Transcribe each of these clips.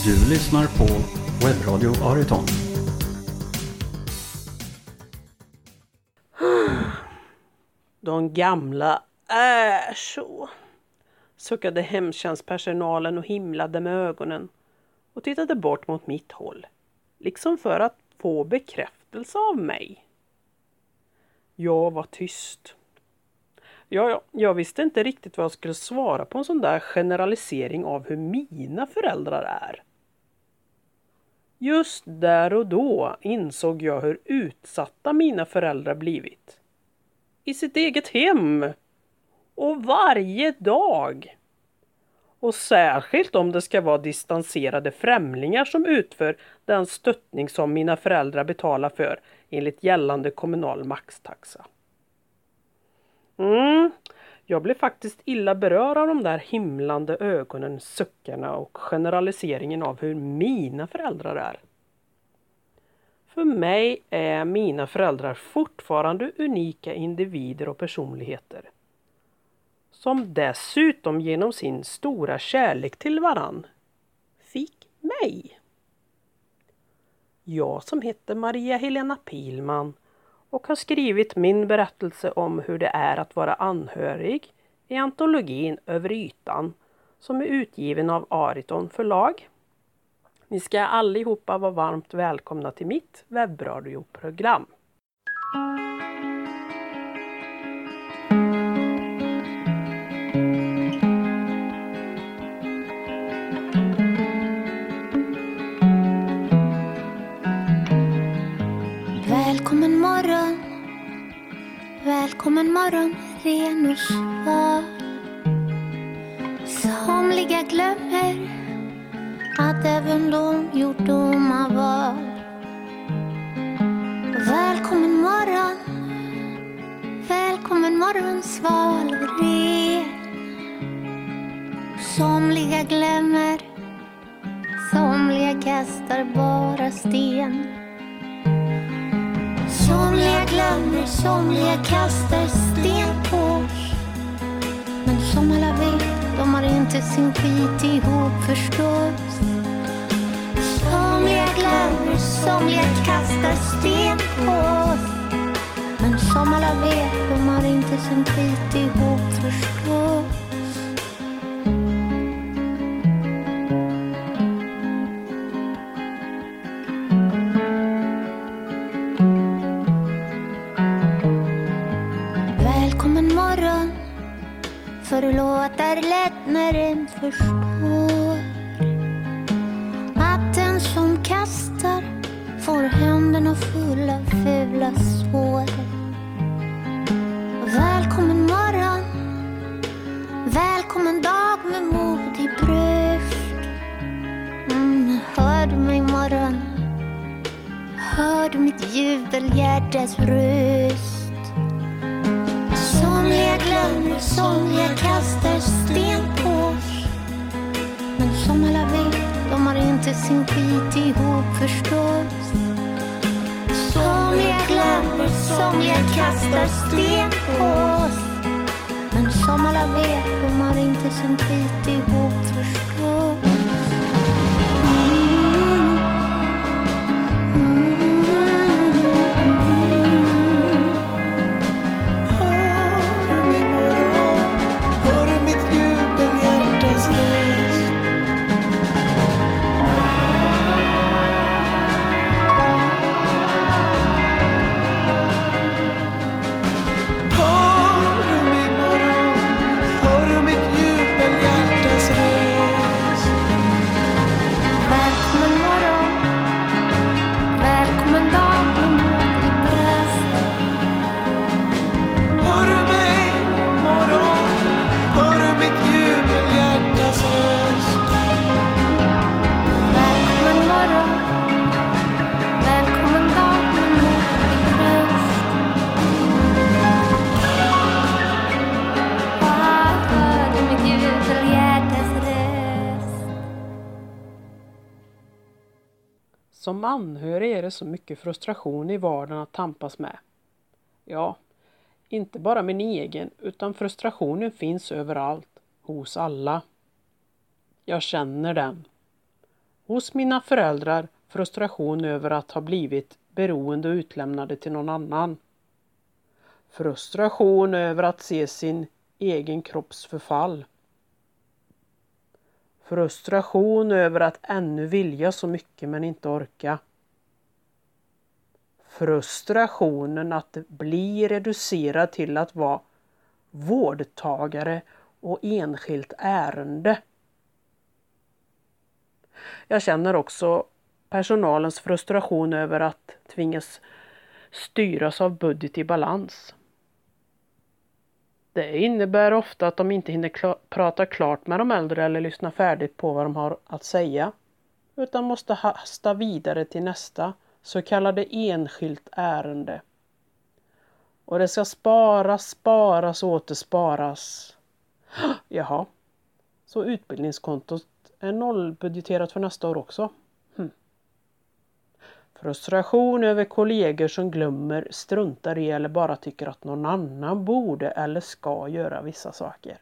Du lyssnar på Webbradio Ariton. De gamla är så, suckade hemtjänstpersonalen och himlade med ögonen och tittade bort mot mitt håll, liksom för att få bekräftelse av mig. Jag var tyst. Jag visste inte riktigt vad jag skulle svara på en sån där generalisering av hur mina föräldrar är. Just där och då insåg jag hur utsatta mina föräldrar blivit. I sitt eget hem. Och varje dag. Och särskilt om det ska vara distanserade främlingar som utför den stöttning som mina föräldrar betalar för enligt gällande kommunal maxtaxa. Jag blev faktiskt illa berörd av de där himlande ögonen, suckarna och generaliseringen av hur mina föräldrar är. För mig är mina föräldrar fortfarande unika individer och personligheter. Som dessutom genom sin stora kärlek till varann fick mig. Jag som heter Maria Helena Pilman och har skrivit min berättelse om hur det är att vara anhörig i antologin Över ytan som är utgiven av Ariton förlag. Ni ska allihopa vara varmt välkomna till mitt webbradioprogram. Välkommen morgon, ren och svar. Somliga glömmer att även de gjort dumma val. Välkommen morgon, sval och ren. Somliga glömmer, somliga kastar bara sten. Somliga glömmer, somliga kastar sten på oss. Men som alla vet, de har inte sin skit ihop förstås. Somliga glömmer, somliga kastar sten på oss. Men som alla vet, de har inte sin skit ihop förstås. Förlåtar lätt när en förstår att den som kastar får händerna fulla av fula sår. Välkommen morgon, välkommen dag med mod i bröst. Hör du mig morgon, hör du mitt jubelhjärtas röst. Somliga glömmer, somliga kastar sten på oss. Men som alla vet, de har inte sin skit ihop förstås. Somliga glömmer, somliga kastar sten på oss. Men som alla vet, de har inte sin skit ihop förstås. Som anhörig är det så mycket frustration i vardagen att tampas med. Ja, inte bara min egen utan frustrationen finns överallt, hos alla. Jag känner den. Hos mina föräldrar frustration över att ha blivit beroende och utlämnade till någon annan. Frustration över att se sin egen kropps förfall. Frustration över att ännu vilja så mycket men inte orka. Frustrationen att bli reducerad till att vara vårdtagare och enskilt ärende. Jag känner också personalens frustration över att tvingas styras av budget i balans. Det innebär ofta att de inte hinner prata klart med de äldre eller lyssna färdigt på vad de har att säga, utan måste hasta vidare till nästa så kallade enskilt ärende. Och det ska sparas och återsparas. Jaha, så utbildningskontot är nollbudgeterat för nästa år också. Frustration över kollegor som glömmer, struntar i eller bara tycker att någon annan borde eller ska göra vissa saker.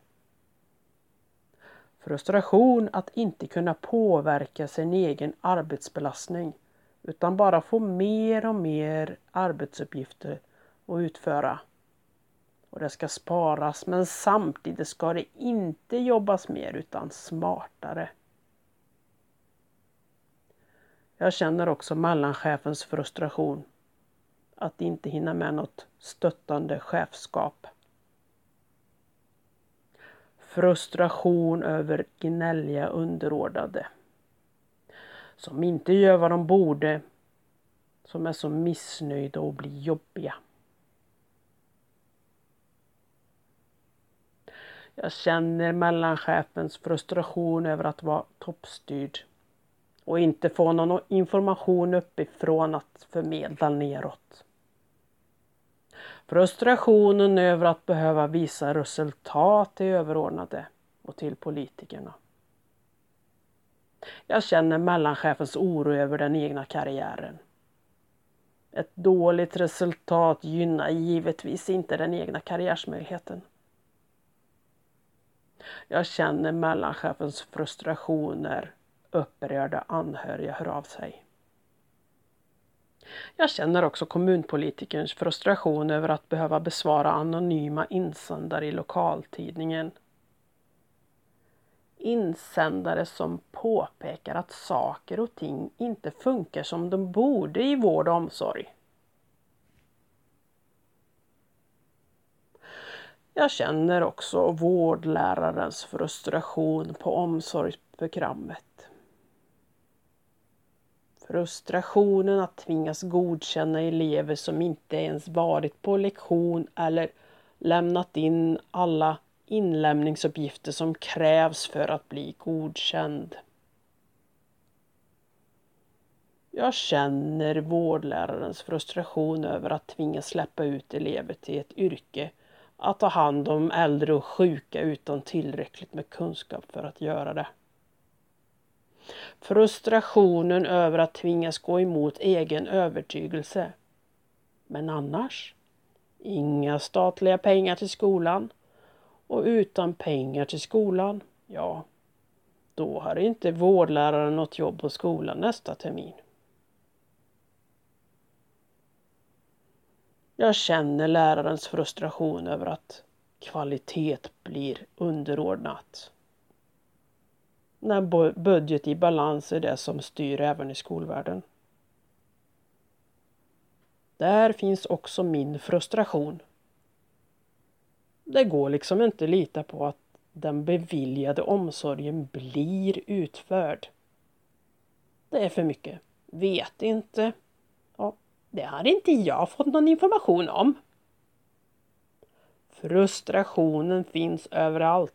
Frustration att inte kunna påverka sin egen arbetsbelastning utan bara få mer och mer arbetsuppgifter att utföra. Och det ska sparas, men samtidigt ska det inte jobbas mer utan smartare. Jag känner också mellanchefens frustration att inte hinna med något stöttande chefskap. Frustration över gnälliga underordnade som inte gör vad de borde, som är så missnöjda och blir jobbiga. Jag känner mellanchefens frustration över att vara toppstyrd och inte få någon information uppifrån att förmedla neråt. Frustrationen över att behöva visa resultat till överordnade och till politikerna. Jag känner mellanchefens oro över den egna karriären. Ett dåligt resultat gynnar givetvis inte den egna karriärsmöjligheten. Jag känner mellanchefens frustrationer. Upprörda anhöriga hör av sig. Jag känner också kommunpolitikerns frustration över att behöva besvara anonyma insändare i lokaltidningen. Insändare som påpekar att saker och ting inte funkar som de borde i vård och omsorg. Jag känner också vårdlärarens frustration på omsorgsprogrammet. Frustrationen att tvingas godkänna elever som inte ens varit på lektion eller lämnat in alla inlämningsuppgifter som krävs för att bli godkänd. Jag känner vårdlärarens frustration över att tvingas släppa ut elever till ett yrke att ta hand om äldre och sjuka utan tillräckligt med kunskap för att göra det. Frustrationen över att tvingas gå emot egen övertygelse. Men annars, inga statliga pengar till skolan. Och utan pengar till skolan, ja, då har inte vårdläraren något jobb på skolan nästa termin. Jag känner lärarens frustration över att kvalitet blir underordnat. När budget i balans är det som styr även i skolvärlden. Där finns också min frustration. Det går liksom inte att lita på att den beviljade omsorgen blir utförd. Det är för mycket. Vet inte. Ja, det har inte jag fått någon information om. Frustrationen finns överallt.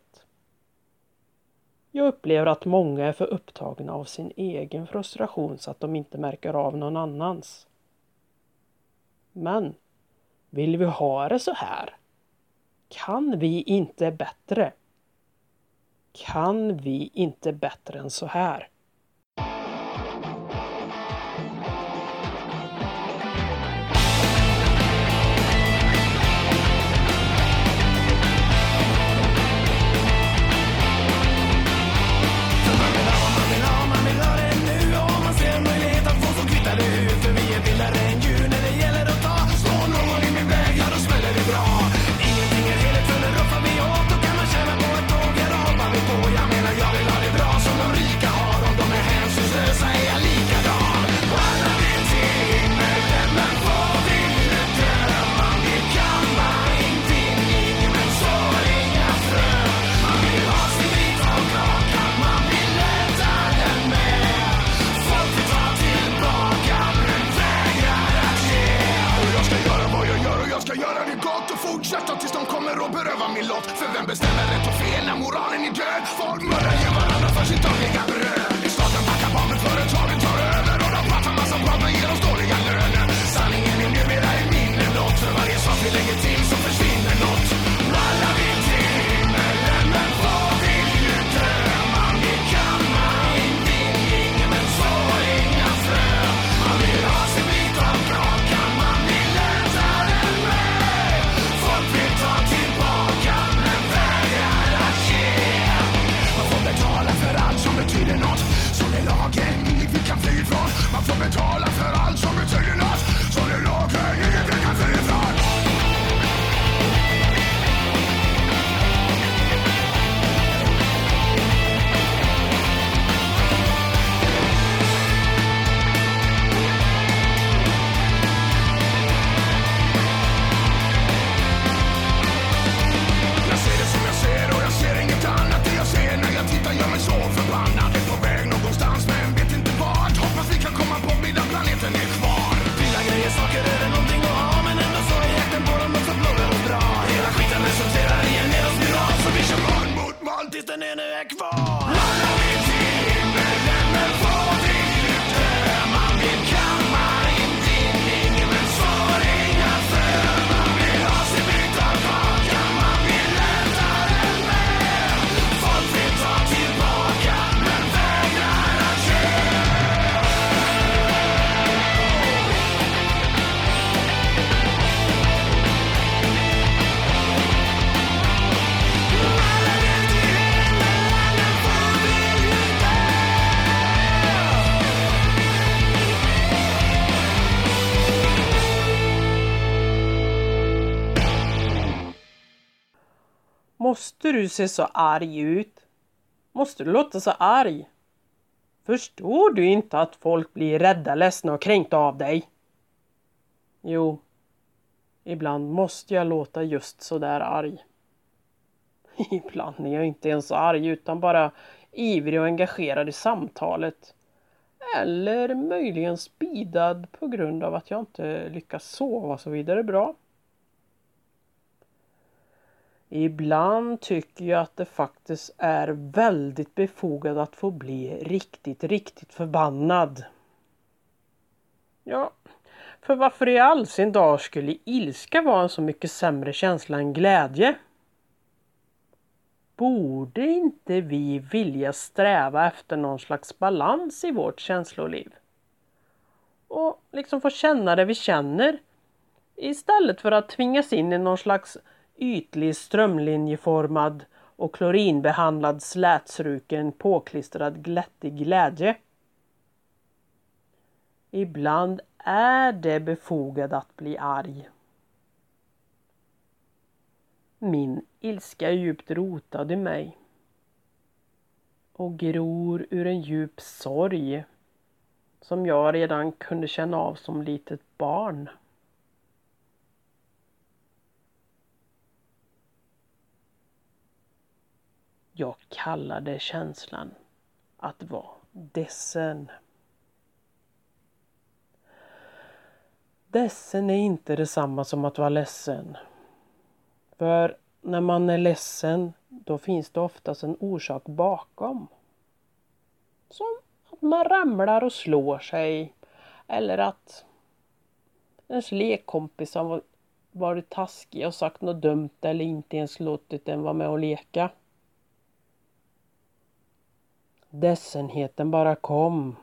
Jag upplever att många är för upptagna av sin egen frustration så att de inte märker av någon annans. Men vill vi ha det så här? Kan vi inte bättre? Kan vi inte bättre än så här? Man vill ha det nu det gott och fortsätta tills de kommer och beröva min lott. För vem bestämmer rätt och fel när moralen är död? Folk mördar ju varandra för sitt dagliga bröd. I staten packar bomber, företagen tar över och de pratar massa bra men ger oss dåliga löner. Sanningen är numera i minne blott. För varje sak vi lägger till så försvinner något. Alla vill till himmelen men vad vill ju dö? Man vill kamma in vinningen men så inga frö. Man vill ha sin bit av kakan, man vill äta den med. Folk vill ta tillbaka men vägrar att ge. Man får betala för allt som betyder något. Som är lagen, inget vi kan fly ifrån. Man får betala för allt som betyder något. Som är lagen, inget vi kan fly ifrån. Jag ser det som jag ser och jag ser inget annat. Det jag ser när jag tittar gör mig så förbannad. Är på väg någonstans men vet inte vart. Hoppas vi kan komma på bilden planeten är kvar. Dina grejer, saker är det någonting att ha. Men ändå så är jakten på dem också blåar och bra. Hela skiten resulterar i en nedåtspiral. Så vi kör man mot man tills den ene är kvar. Alla vill till himmelen men vad vill ju dö? Man vill kamma in vinningen men får inga frö. Man vill ha sin bit av kakan, man vill äta den med. Folk vill ta tillbaka men vägrar att ge. Måste du se så arg ut? Måste du låta så arg? Förstår du inte att folk blir rädda, ledsna och kränkta av dig? Jo, ibland måste jag låta just så där arg. Ibland är jag inte ens arg utan bara ivrig och engagerad i samtalet. Eller möjligen speedad på grund av att jag inte lyckas sova så vidare bra. Ibland tycker jag att det faktiskt är väldigt befogat att få bli riktigt förbannad. Ja, för varför i all sin dag skulle ilska vara en så mycket sämre känsla än glädje? Borde inte vi vilja sträva efter någon slags balans i vårt känsloliv? Och liksom få känna det vi känner istället för att tvingas in i någon slags ytlig strömlinjeformad och klorinbehandlad slätstruken påklistrad glättig glädje. Ibland är det befogat att bli arg. Min ilska är djupt rotad i mig och gror ur en djup sorg som jag redan kunde känna av som litet barn. Jag kallade känslan att vara ledsen. Ledsen är inte detsamma som att vara ledsen. För när man är ledsen, då finns det oftast en orsak bakom. Som att man ramlar och slår sig. Eller att ens lekkompis har varit taskig och sagt något dumt eller inte ens låtit den vara med och leka. Ledsenheten bara kom.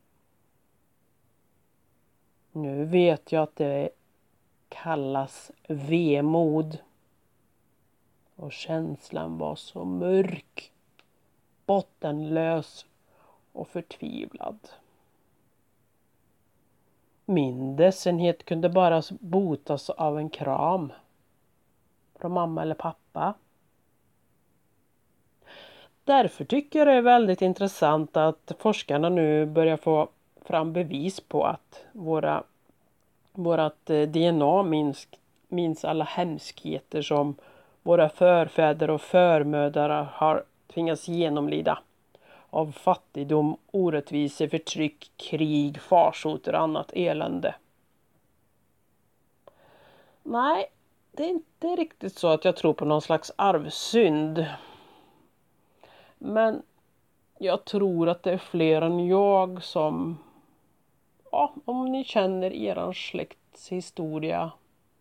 Nu vet jag att det kallas vemod. Och känslan var så mörk, bottenlös och förtvivlad. Min ledsenhet kunde bara botas av en kram från mamma eller pappa. Därför tycker jag det är väldigt intressant att forskarna nu börjar få fram bevis på att vårat DNA minns alla hemskheter som våra förfäder och förmödrar har tvingats genomlida av fattigdom, orättvisor, förtryck, krig, farsoter och annat elände. Nej, det är inte riktigt så att jag tror på någon slags arvsynd. Men jag tror att det är fler än jag som, ja, om ni känner eran släkts historia,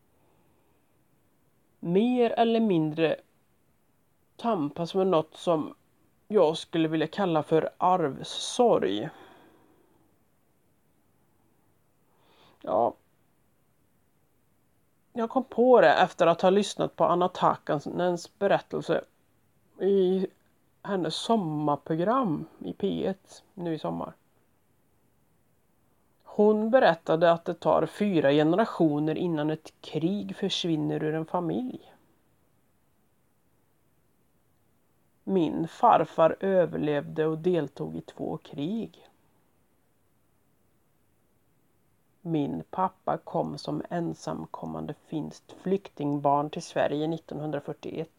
mer eller mindre tampas med något som jag skulle vilja kalla för arvsorg. Ja, jag kom på det efter att ha lyssnat på Anna Takanens berättelse i hennes sommarprogram i P1 nu i sommar. Hon berättade att det tar 4 generationer innan ett krig försvinner ur en familj. Min farfar överlevde och deltog i 2 krig. Min pappa kom som ensamkommande finskt flyktingbarn till Sverige 1941.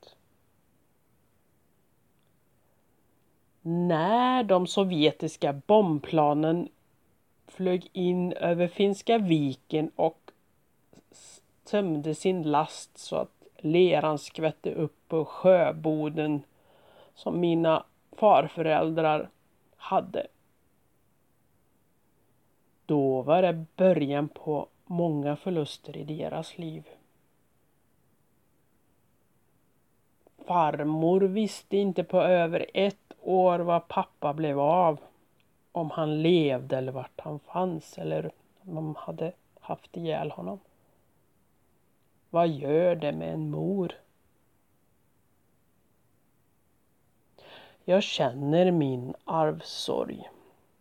När de sovjetiska bombplanen flög in över Finska viken och tömde sin last så att leran skvätte upp på sjöboden som mina farföräldrar hade. Då var det början på många förluster i deras liv. Farmor visste inte på över 1 år vad pappa blev av. Om han levde eller vart han fanns eller om de hade haft ihjäl honom. Vad gör det med en mor? Jag känner min arvsorg.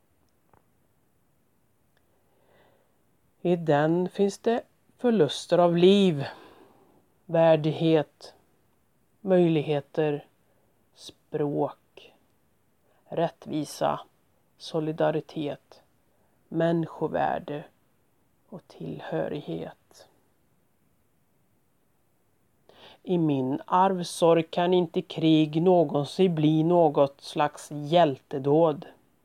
I den finns det förluster av liv, värdighet, möjligheter, språk, rättvisa, solidaritet, människovärde och tillhörighet. I min arvsorg kan inte krig någonsin bli något slags hjältedåd.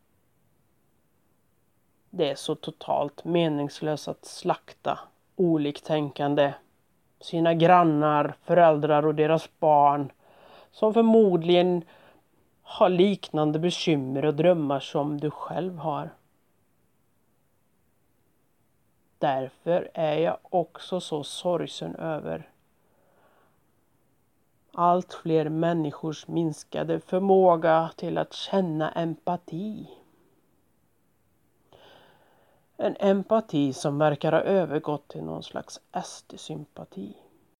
Det är så totalt meningslöst att slakta oliktänkande, sina grannar, föräldrar och deras barn som förmodligen har liknande bekymmer och drömmar som du själv har. Därför är jag också så sorgsen över allt fler människors minskade förmåga till att känna empati. En empati som verkar ha övergått till någon slags SD-sympati.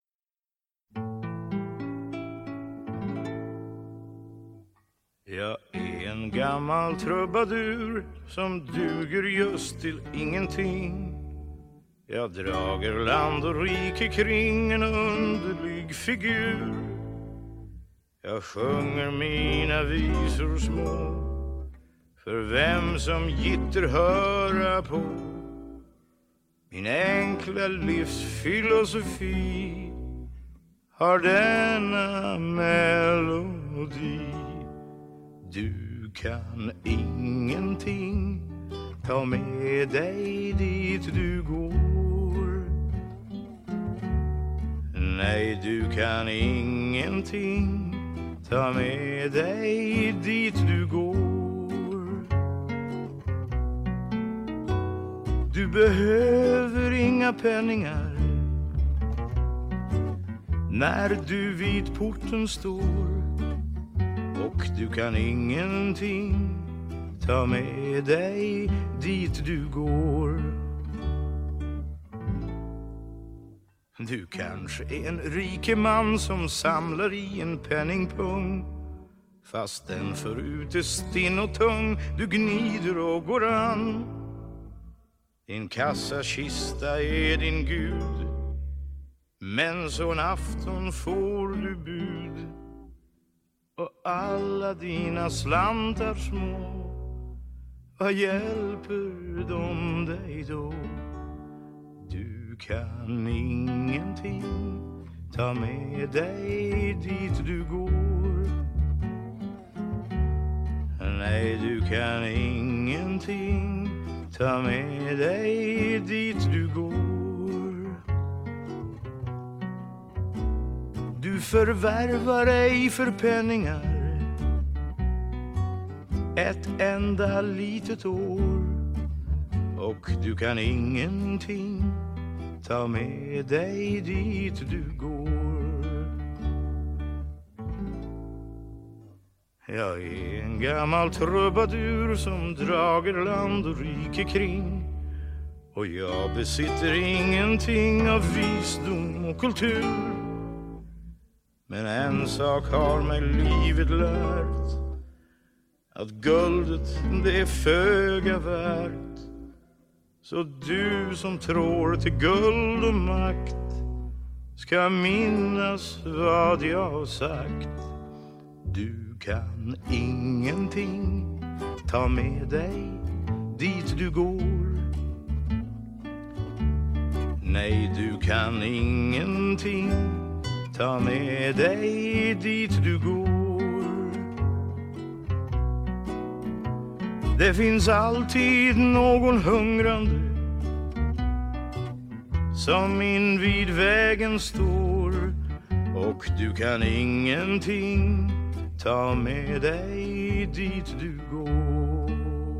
Jag är en gammal trubadur som duger just till ingenting. Jag drager land och rike kring en underlig figur. Jag sjunger mina visor små för vem som gitter höra på. Min enkla livsfilosofi har denna melodi. Du kan ingenting ta med dig dit du går. Nej, du kan ingenting ta med dig dit du går. Du behöver inga penningar när du vid porten står. Och du kan ingenting ta med dig dit du går. Du kanske är en rik man som samlar i en penningpung, fast den förut är stinn och tung. Du gnider och går an. Din kassakista är din gud, men så en afton får du bud. Och alla dina slantar små, vad hjälper de dig då? Du kan ingenting ta med dig dit du går. Nej, du kan ingenting ta med dig dit du går. Du förvärvar ej för penningar ett enda litet år, och du kan ingenting ta med dig dit du går. Jag är en gammal trubadur som drager land och rike kring, och jag besitter ingenting av visdom och kultur. Men en sak har mig livet lärt, att guldet det är föga värt. Så du som tror till guld och makt ska minnas vad jag har sagt. Du kan ingenting ta med dig dit du går. Nej, du kan ingenting ta med dig dit du går. Det finns alltid någon hungrande som invid vägen står, och du kan ingenting ta med dig dit du går.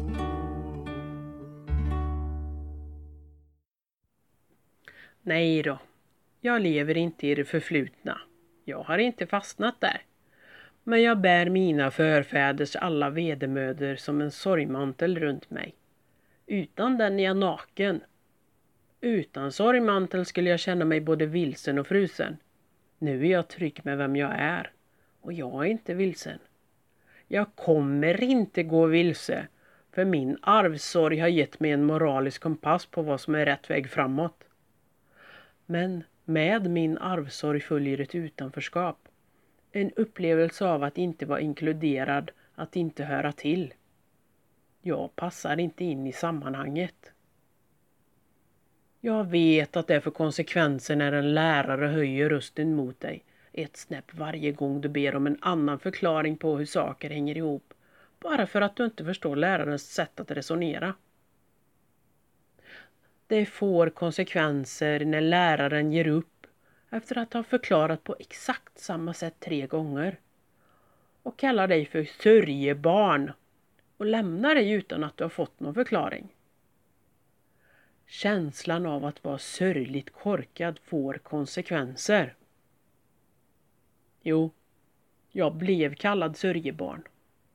Nej då, jag lever inte i det förflutna. Jag har inte fastnat där. Men jag bär mina förfäders alla vedermödor som en sorgmantel runt mig. Utan den är jag naken. Utan sorgmantel skulle jag känna mig både vilsen och frusen. Nu är jag trygg med vem jag är. Och jag är inte vilsen. Jag kommer inte gå vilse. För min arvsorg har gett mig en moralisk kompass på vad som är rätt väg framåt. Men med min arvsorg följer ett utanförskap. En upplevelse av att inte vara inkluderad, att inte höra till. Jag passar inte in i sammanhanget. Jag vet att det får konsekvenser när en lärare höjer rösten mot dig. Ett snäpp varje gång du ber om en annan förklaring på hur saker hänger ihop. Bara för att du inte förstår lärarens sätt att resonera. Det får konsekvenser när läraren ger upp efter att ha förklarat på exakt samma sätt 3 gånger. Och kallar dig för sörjebarn och lämnar dig utan att du har fått någon förklaring. Känslan av att vara sörjligt korkad får konsekvenser. Jo, jag blev kallad sörjebarn.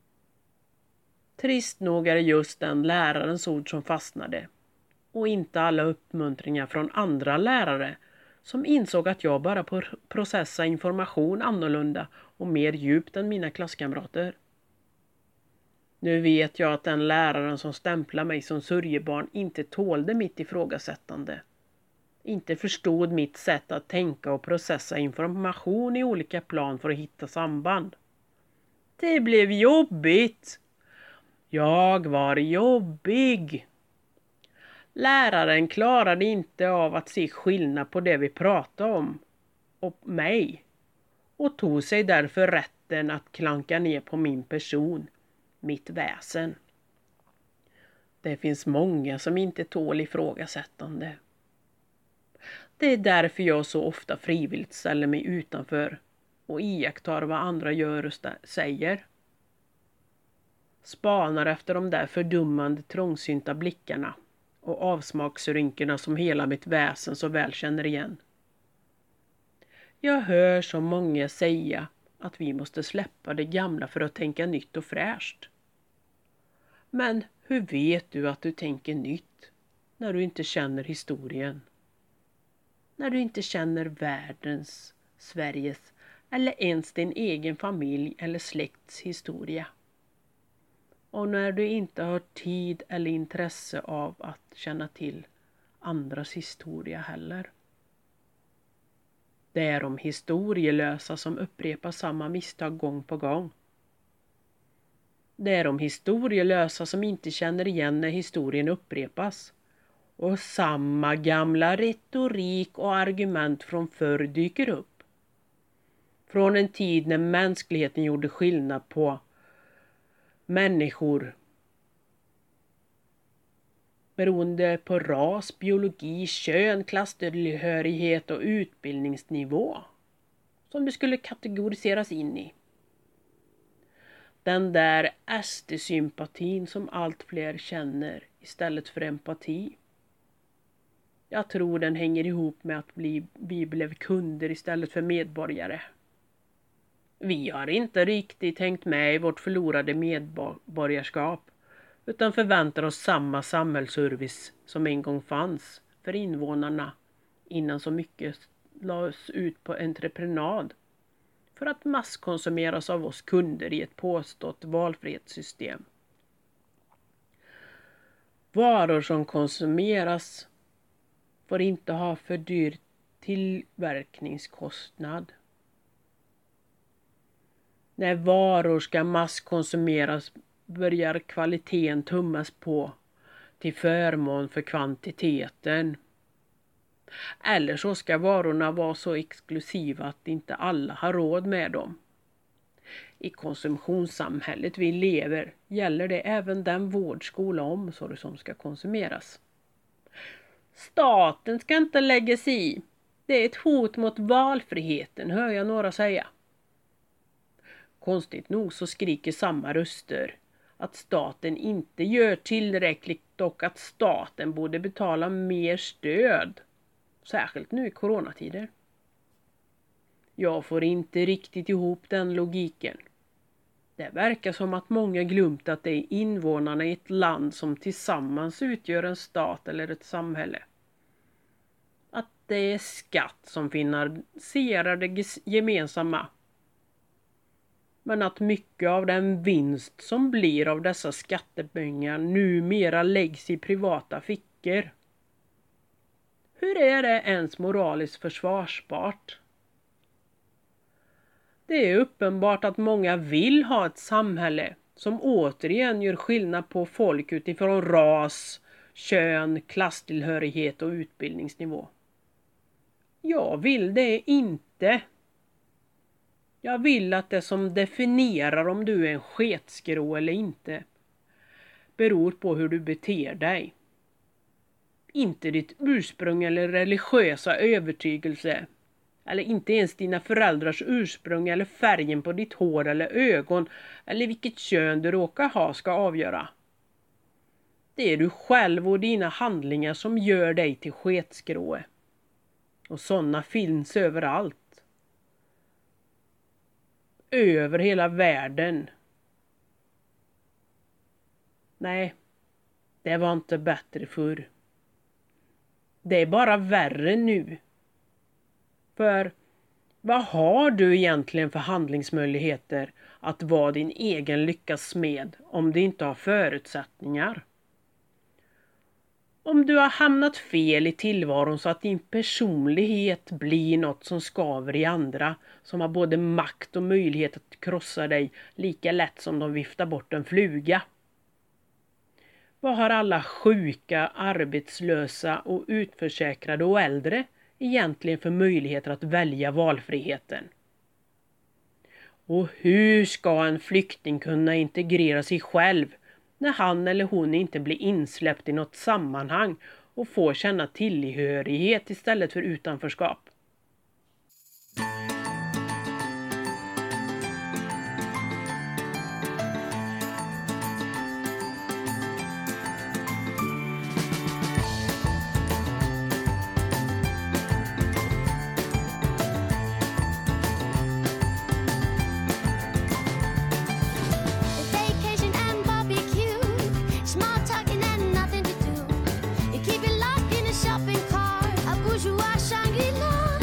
Trist nog är det just den lärarens ord som fastnade. Och inte alla uppmuntringar från andra lärare som insåg att jag bara processa information annorlunda och mer djupt än mina klasskamrater. Nu vet jag att den läraren som stämplar mig som sörjebarn inte tålde mitt ifrågasättande. Inte förstod mitt sätt att tänka och processa information i olika plan för att hitta samband. Det blev jobbigt. Jag var jobbig. Läraren klarade inte av att se skillnad på det vi pratade om och mig. Och tog sig därför rätten att klanka ner på min person, mitt väsen. Det finns många som inte tål ifrågasättande. Det är därför jag så ofta frivilligt ställer mig utanför och iakttar vad andra gör och säger. Spanar efter de där fördummande trångsynta blickarna och avsmaksrynkorna som hela mitt väsen så väl känner igen. Jag hör så många säga att vi måste släppa det gamla för att tänka nytt och fräscht. Men hur vet du att du tänker nytt när du inte känner historien? När du inte känner världens, Sveriges eller ens din egen familj eller släkts historia. Och när du inte har tid eller intresse av att känna till andras historia heller. Det är de historielösa som upprepar samma misstag gång på gång. Det är de historielösa som inte känner igen när historien upprepas. Och samma gamla retorik och argument från förr dyker upp. Från en tid när mänskligheten gjorde skillnad på människor beroende på ras, biologi, kön, klasstillhörighet och utbildningsnivå. som det skulle kategoriseras in i. Den där SD-sympatin som allt fler känner istället för empati. Jag tror den hänger ihop med att vi blev kunder istället för medborgare. Vi har inte riktigt hängt med i vårt förlorade medborgarskap utan förväntar oss samma samhällsservice som en gång fanns för invånarna innan så mycket lades ut på entreprenad för att masskonsumeras av oss kunder i ett påstått valfrihetssystem. Varor som konsumeras får inte ha för dyr tillverkningskostnad. När varor ska masskonsumeras börjar kvaliteten tummas på till förmån för kvantiteten. Eller så ska varorna vara så exklusiva att inte alla har råd med dem. I konsumtionssamhället vi lever gäller det även den vård, skola och omsorg som ska konsumeras. Staten ska inte lägga sig i. Det är ett hot mot valfriheten, hör jag några säga. Konstigt nog så skriker samma röster att staten inte gör tillräckligt och att staten borde betala mer stöd. Särskilt nu i coronatider. Jag får inte riktigt ihop den logiken. Det verkar som att många glömt att det är invånarna i ett land som tillsammans utgör en stat eller ett samhälle. Att det är skatt som finansierar det gemensamma. Men att mycket av den vinst som blir av dessa skattepengar numera läggs i privata fickor. Hur är det ens moraliskt försvarsbart? Det är uppenbart att många vill ha ett samhälle som återigen gör skillnad på folk utifrån ras, kön, klasstillhörighet och utbildningsnivå. Jag vill det inte. Jag vill att det som definierar om du är en sketskrå eller inte beror på hur du beter dig. Inte ditt ursprung eller religiösa övertygelse. Eller inte ens dina föräldrars ursprung eller färgen på ditt hår eller ögon. Eller vilket kön du råkar ha ska avgöra. Det är du själv och dina handlingar som gör dig till sketskrå. Och sådana finns överallt. Över hela världen. Nej, det var inte bättre förr. Det är bara värre nu. För vad har du egentligen för handlingsmöjligheter att vara din egen lyckas smed om du inte har förutsättningar? Om du har hamnat fel i tillvaron så att din personlighet blir något som skaver i andra som har både makt och möjlighet att krossa dig lika lätt som de viftar bort en fluga. Vad har alla sjuka, arbetslösa och utförsäkrade och äldre egentligen för möjligheter att välja valfriheten? Och hur ska en flykting kunna integrera sig själv när han eller hon inte blir insläppt i något sammanhang och får känna tillhörighet istället för utanförskap? Vacation and barbecue, small talking and nothing to do. You keep it locked in a shopping cart, a bourgeois Shangri-La.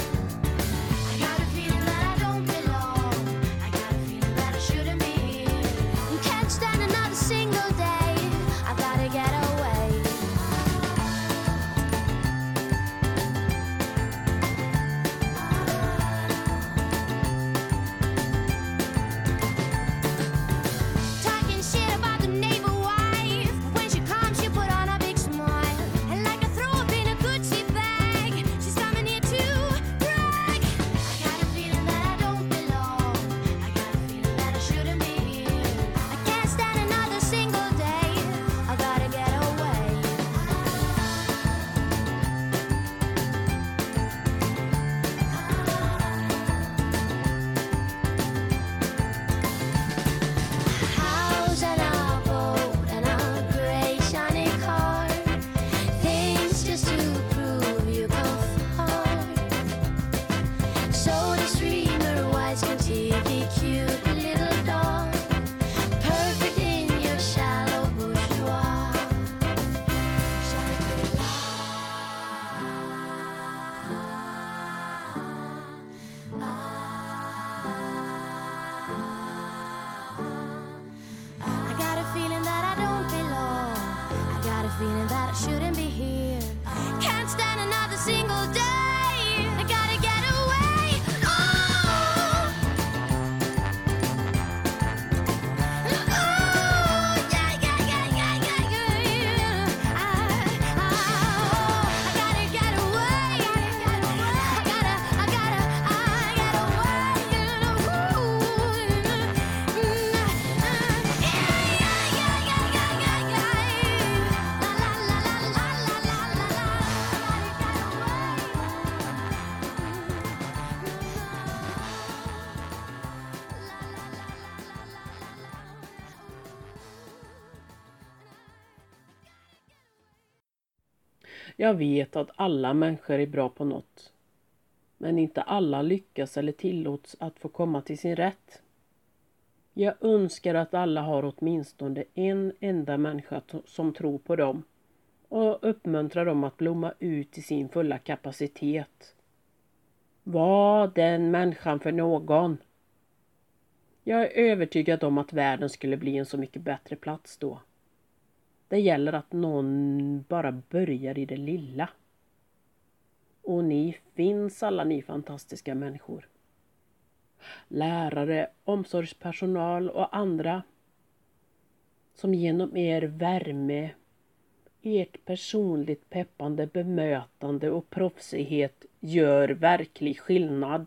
Jag vet att alla människor är bra på något. Men inte alla lyckas eller tillåts att få komma till sin rätt. Jag önskar att alla har åtminstone en enda människa som tror på dem och uppmuntrar dem att blomma ut i sin fulla kapacitet. Var den människan för någon? Jag är övertygad om att världen skulle bli en så mycket bättre plats då. Det gäller att någon bara börjar i det lilla. Och ni finns alla ni fantastiska människor. Lärare, omsorgspersonal och andra som genom er värme, ert personligt peppande bemötande och proffsighet gör verklig skillnad.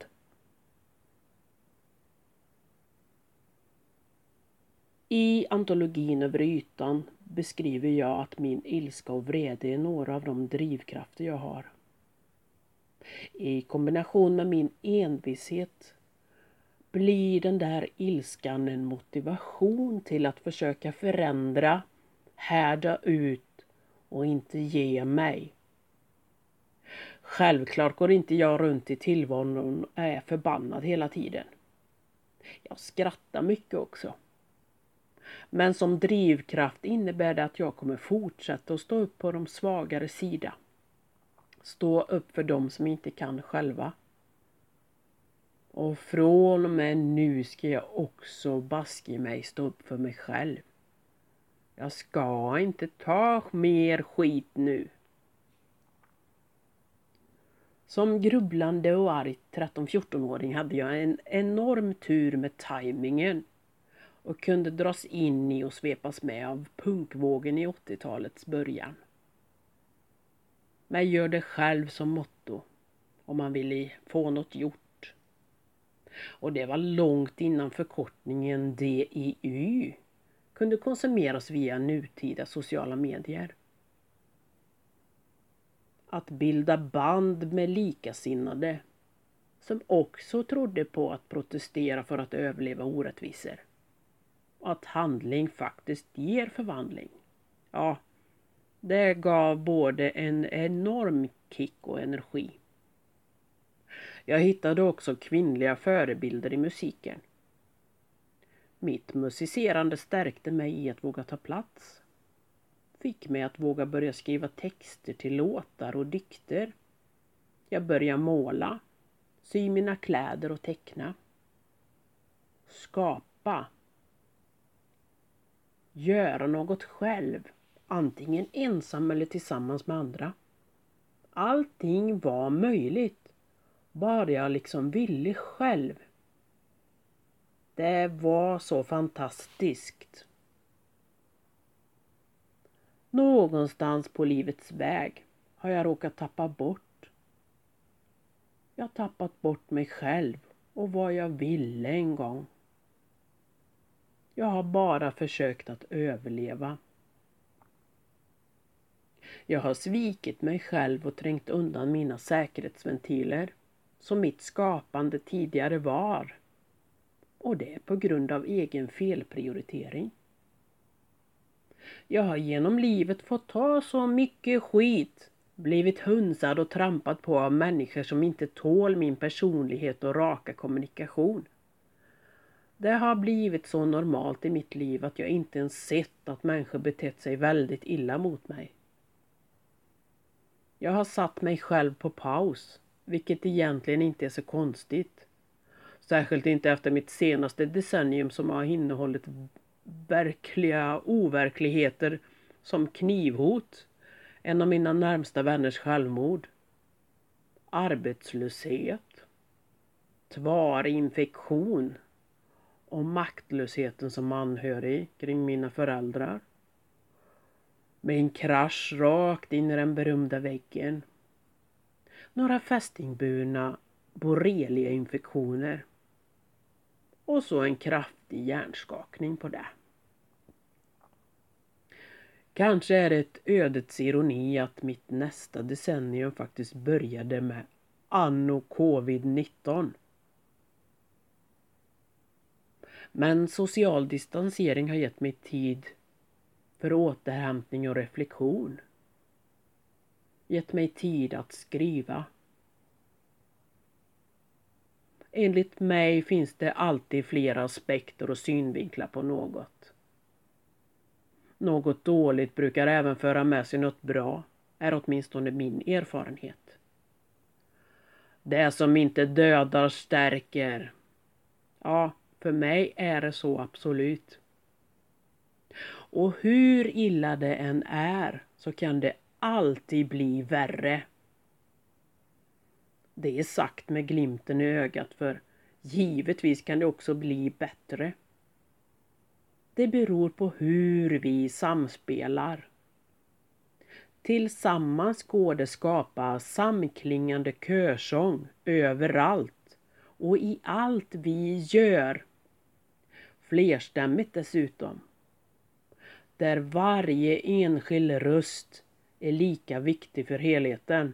I antologin över ytan beskriver jag att min ilska och vrede är några av de drivkrafter jag har. I kombination med min envishet blir den där ilskan en motivation till att försöka förändra, härda ut och inte ge mig. Självklart går inte jag runt i tillvaron och är förbannad hela tiden. Jag skrattar mycket också. Men som drivkraft innebär det att jag kommer fortsätta att stå upp på de svagare sida. Stå upp för dem som inte kan själva. Och från och med nu ska jag också baske mig stå upp för mig själv. Jag ska inte ta mer skit nu. Som grubblande och arg 13-14-åring hade jag en enorm tur med tajmingen och kunde dras in i och svepas med av punkvågen i 80-talets början. Men gör det själv som motto om man vill få något gjort. Och det var långt innan förkortningen DIY kunde konsumeras via nutida sociala medier. Att bilda band med likasinnade som också trodde på att protestera för att överleva orättvisor. Och att handling faktiskt ger förvandling. Ja, det gav både en enorm kick och energi. Jag hittade också kvinnliga förebilder i musiken. Mitt musicerande stärkte mig i att våga ta plats. Fick mig att våga börja skriva texter till låtar och dikter. Jag började måla, sy mina kläder och teckna. Skapa. Göra något själv, antingen ensam eller tillsammans med andra. Allting var möjligt, bara jag liksom ville själv. Det var så fantastiskt. Någonstans på livets väg har jag råkat tappa bort. Jag har tappat bort mig själv och vad jag ville en gång. Jag har bara försökt att överleva. Jag har svikit mig själv och trängt undan mina säkerhetsventiler som mitt skapande tidigare var. Och det är på grund av egen felprioritering. Jag har genom livet fått ta så mycket skit, blivit hunsad och trampad på av människor som inte tål min personlighet och raka kommunikation. Det har blivit så normalt i mitt liv att jag inte ens sett att människor betett sig väldigt illa mot mig. Jag har satt mig själv på paus, vilket egentligen inte är så konstigt. Särskilt inte efter mitt senaste decennium som har innehållit verkliga overkligheter som knivhot, en av mina närmsta vänners självmord, arbetslöshet, tvarinfektion och maktlösheten som anhörig kring mina föräldrar. Med en krasch rakt in i den berömda väggen. Några fästingburna borrelia-infektioner. Och så en kraftig hjärnskakning på det. Kanske är det ett ödets ironi att mitt nästa decennium faktiskt började med anno covid-19. Men social distansering har gett mig tid för återhämtning och reflektion. gett mig tid att skriva. Enligt mig finns det alltid flera aspekter och synvinklar på något. Något dåligt brukar även föra med sig något bra, är åtminstone min erfarenhet. Det som inte dödar stärker. Ja, för mig är det så absolut. Och hur illa det än är så kan det alltid bli värre. Det är sagt med glimten i ögat, för givetvis kan det också bli bättre. Det beror på hur vi samspelar. Tillsammans går det skapa samklingande körsång överallt och i allt vi gör. Flerstämmigt dessutom. Där varje enskild röst är lika viktig för helheten.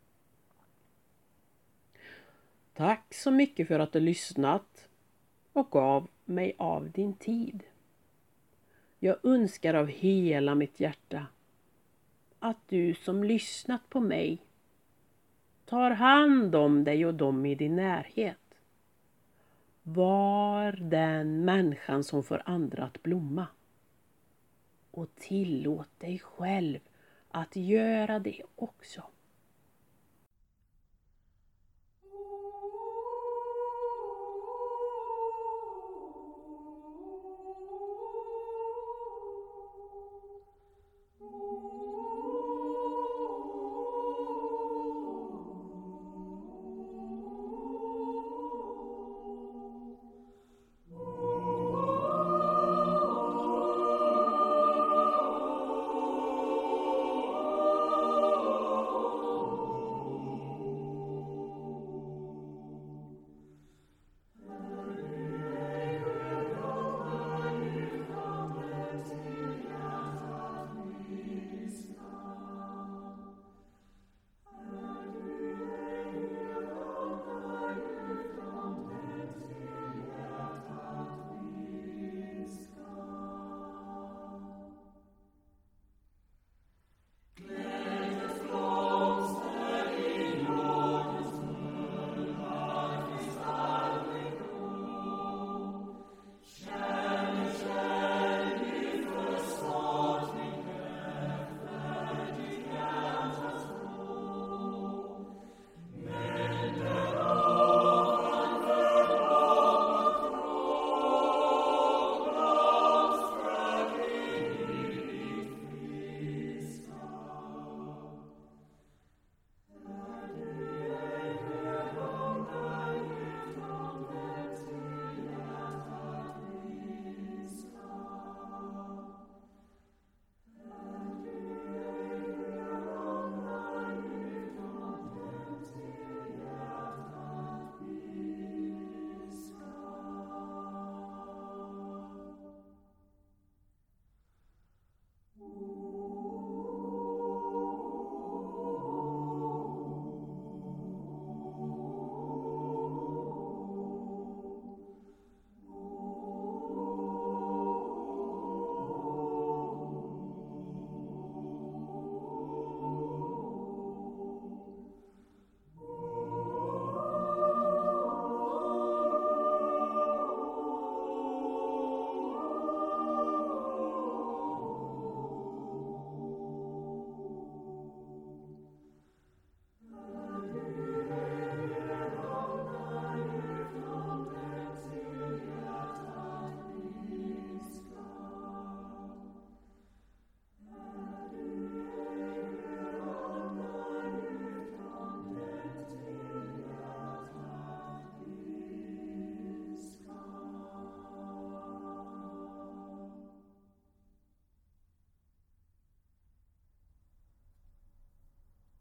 Tack så mycket för att du lyssnat och gav mig av din tid. Jag önskar av hela mitt hjärta att du som lyssnat på mig tar hand om dig och dem i din närhet. Var den människan som får andra att blomma. Och tillåt dig själv att göra det också.